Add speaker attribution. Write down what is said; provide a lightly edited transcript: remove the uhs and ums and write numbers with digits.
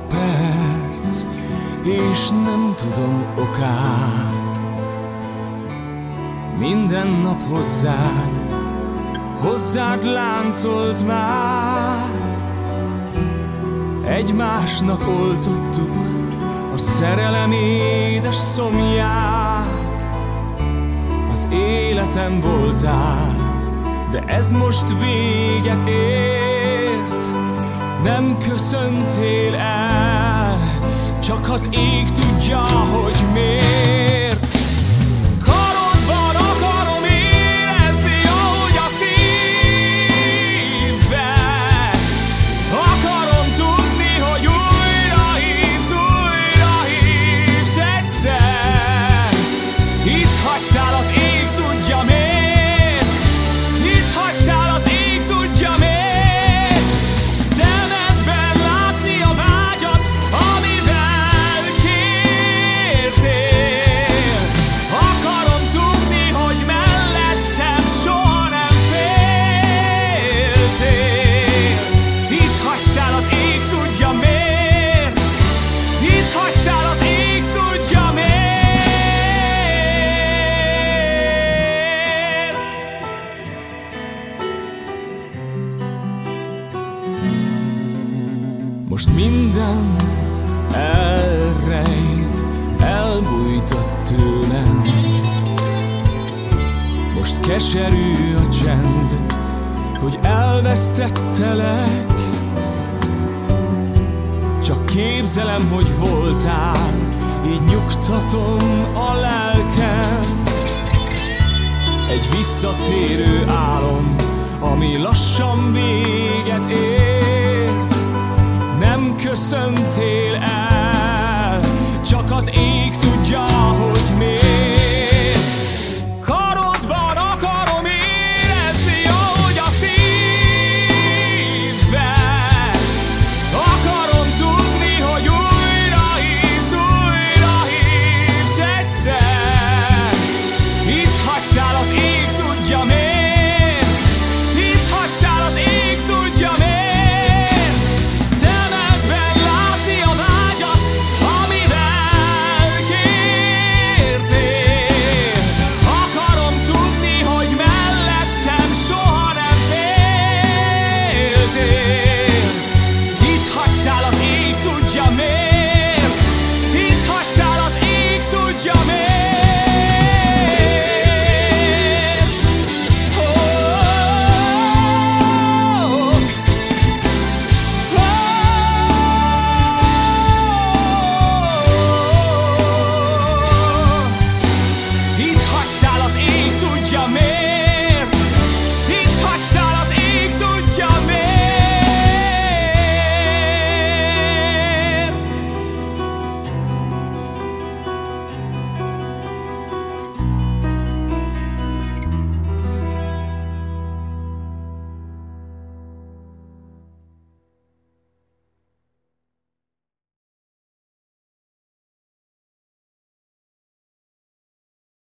Speaker 1: perc, és nem tudom okát. Minden nap hozzád láncolt már. Egymásnak oltottuk a szerelem édes szomját. Az életem voltál, de ez most véget ért. Nem köszöntél el, csak az ég tudja, hogy miért. Karodban akarom érezni, ahogy a szíved. Akarom tudni, hogy újra hívsz egyszer. Itt hagytál, az ég tudja miért. Itt hagytál, az ég tudja miért. Szemedben látni a vágyat, amivel kértél. Akarom tudni, hogy mellettem soha nem féltél. Itt hagytál, az ég tudja miért. Itt hagytál, az ég tudja miért. Most minden elrejt, elbújtott tőlem. Most keserű a csend, hogy elvesztettelek. Csak képzelem, hogy voltál, így nyugtatom a lelkem. Egy visszatérő álom, ami lassan véget ért. Nem köszöntél el, csak az ég tudja, hogy miért.